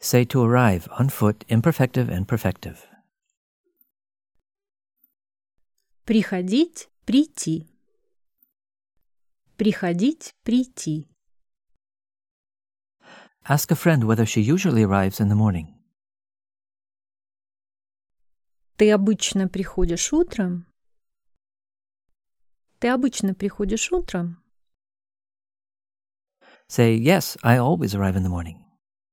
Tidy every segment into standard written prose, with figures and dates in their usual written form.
Say to arrive on foot, imperfective and perfective. Приходить, прийти. Приходить, прийти. Ask a friend whether she usually arrives in the morning. Ты обычно приходишь утром? Ты обычно приходишь утром? Say, yes, I always arrive in the morning.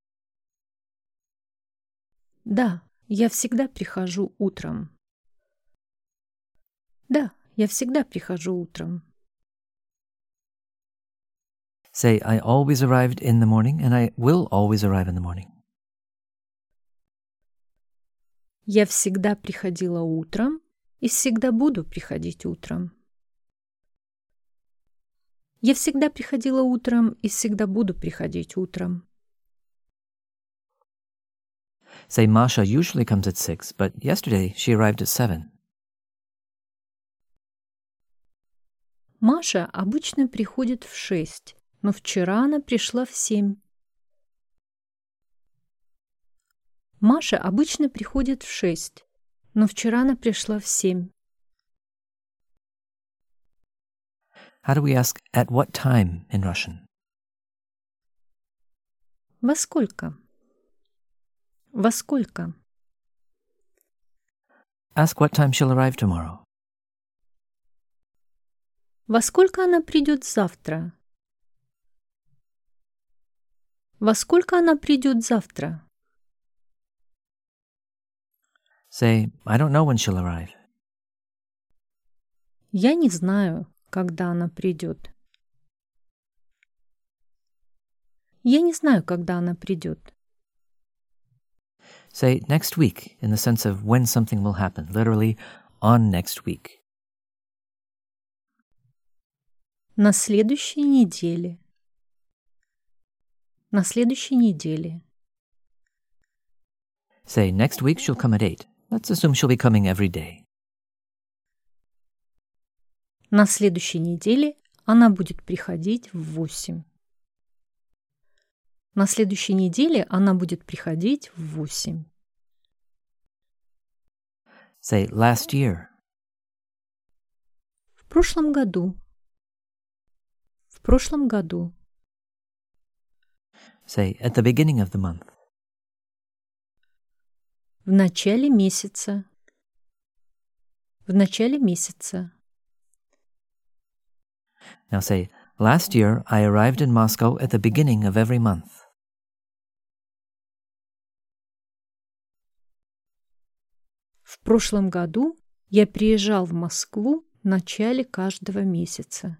Да, я всегда прихожу утром. Да, я всегда прихожу утром. Say, I always arrived in the morning and I will always arrive in the morning. Я всегда приходила утром и всегда буду приходить утром. Я всегда приходила утром и всегда буду приходить утром. Say, Masha usually comes at 6, but yesterday she arrived at 7. Маша обычно приходит в 6, но вчера она пришла в 7. Маша обычно приходит в 6, но вчера она пришла в 7. How do we ask at what time in Russian? Во сколько? Во сколько? Ask what time she'll arrive tomorrow. Во сколько она придет завтра? Во сколько она придет завтра? Say, I don't know when she'll arrive. Я не знаю, когда она придет. Я не знаю, когда она придет. Say, next week, in the sense of when something will happen, literally, on next week. На следующей неделе. На следующей неделе. Say, next week she'll come at 8. Let's assume she'll be coming every day. На следующей неделе она будет приходить в 8. На следующей неделе она будет приходить в 8. Say, last year. В прошлом году. В прошлом году. Say, at the beginning of the month. В начале месяца. В начале месяца. Now say, last year I arrived in Moscow at the beginning of every month. В прошлом году я приезжал в Москву в начале каждого месяца.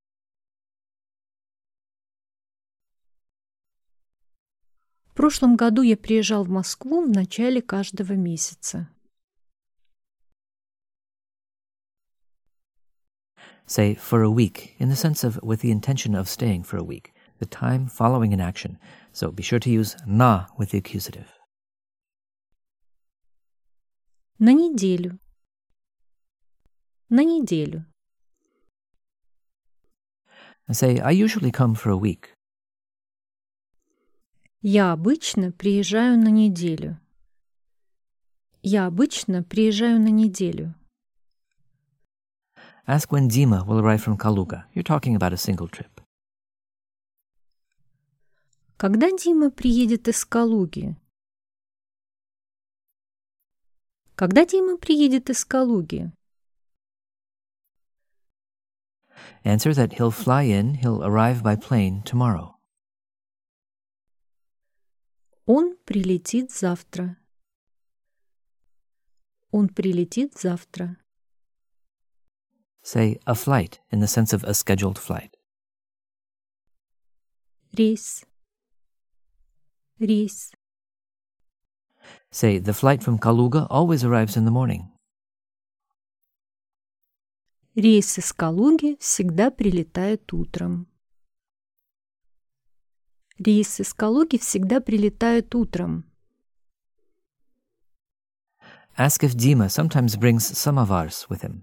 В прошлом году я приезжал в Москву в начале каждого месяца. Say, for a week, in the sense of with the intention of staying for a week, the time following an action. So be sure to use na with the accusative. На неделю. На неделю. And say, I usually come for a week. Я обычно приезжаю на неделю. Я обычно приезжаю на неделю. Ask when Dima will arrive from Kaluga. You're talking about a single trip. Когда Дима приедет из Калуги? Когда Дима приедет из Калуги? Answer that he'll arrive by plane tomorrow. Он прилетит завтра. Он прилетит завтра. Say, a flight, in the sense of a scheduled flight. Рейс. Рейс. Say, the flight from Kaluga always arrives in the morning. Рейс из Калуги всегда прилетает утром. Рейс из Калуги всегда прилетает утром. Ask if Dima sometimes brings samovars with him.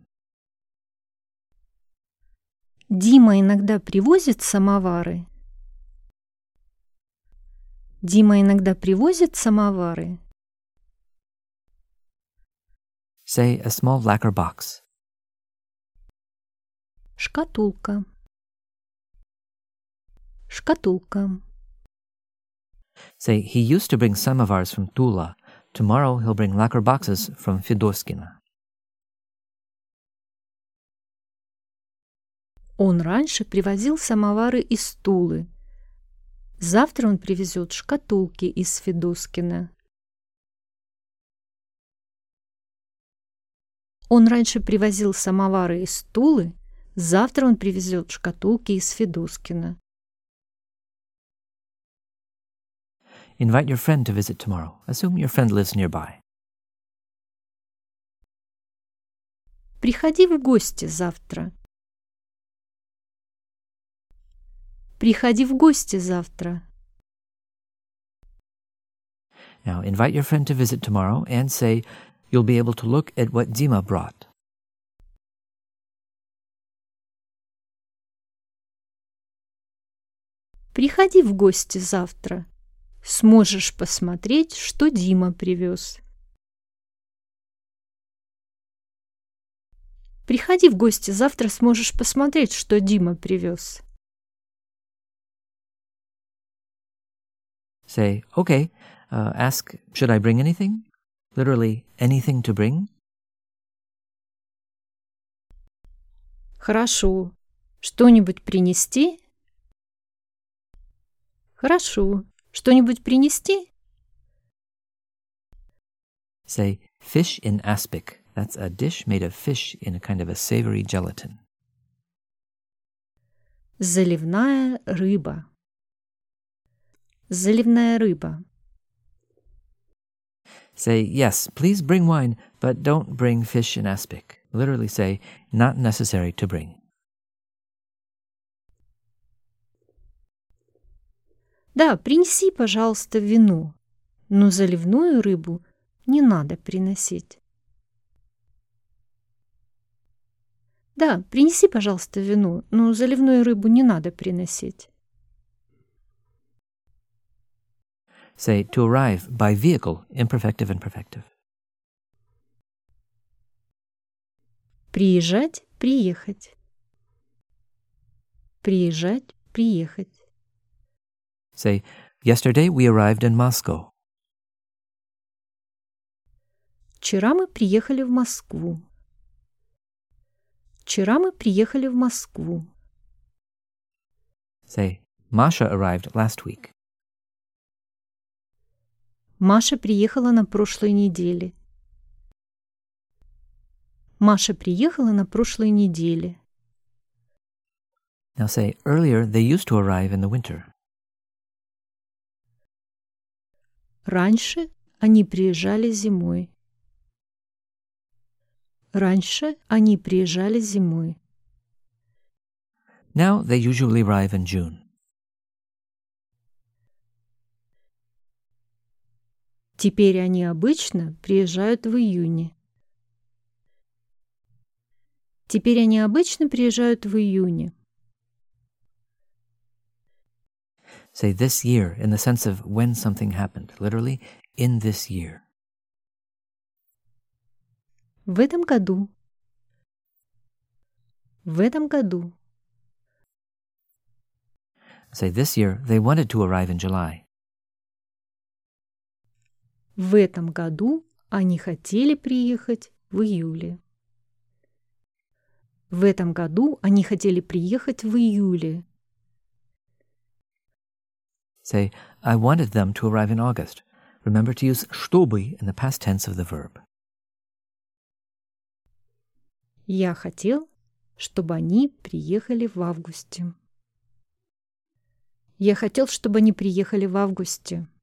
Дима иногда привозит самовары. Дима иногда привозит самовары. Say a small lacquer box. Шкатулка. Шкатулка. Say he used to bring samovars from Tula. Tomorrow he'll bring lacquer boxes from Fedoskina. Он раньше привозил самовары из Тулы. Завтра он привезет шкатулки из Федоскина. Он раньше привозил самовары из Тулы. Завтра он привезет шкатулки из Федоскина. Invite your friend to visit tomorrow. Assume your friend lives nearby. Приходи в гости завтра. Приходи в гости завтра. Now, invite your friend to visit tomorrow and say you'll be able to look at what Dima brought. Приходи в гости завтра. Сможешь посмотреть, что Дима привез. Приходи в гости завтра, сможешь посмотреть, что Дима привез. Say, okay, ask, should I bring anything? Literally, anything to bring? Хорошо. Что-нибудь принести? Хорошо. Что-нибудь принести? Say, fish in aspic. That's a dish made of fish in a kind of a savory gelatin. Заливная рыба. Заливная рыба. Say, yes, please bring wine, but don't bring fish in aspic. Literally say, not necessary to bring. Да, принеси, пожалуйста, вино, но заливную рыбу не надо приносить. Да, принеси, пожалуйста, вино, но заливную рыбу не надо приносить. Say, to arrive by vehicle, imperfective and perfective. Приезжать, приехать. Приезжать, приехать. Say, yesterday we arrived in Moscow. Вчера мы приехали в Москву. Вчера мы приехали в Москву. Say, Masha arrived last week. Маша приехала на прошлой неделе. Маша приехала на прошлой неделе. Now say, earlier they used to arrive in the winter. Раньше они приезжали зимой. Раньше они приезжали зимой. Now they usually arrive in June. Теперь они обычно приезжают в июне. Теперь они обычно приезжают в июне. Say this year in the sense of when something happened. Literally, in this year. В этом году. В этом году. Say this year they wanted to arrive in July. В этом году они хотели приехать в июле. В этом году они хотели приехать в июле. Say, I wanted them to arrive in August. Remember to use чтобы in the past tense of the verb. Я хотел, чтобы они приехали в августе. Я хотел, чтобы они приехали в августе.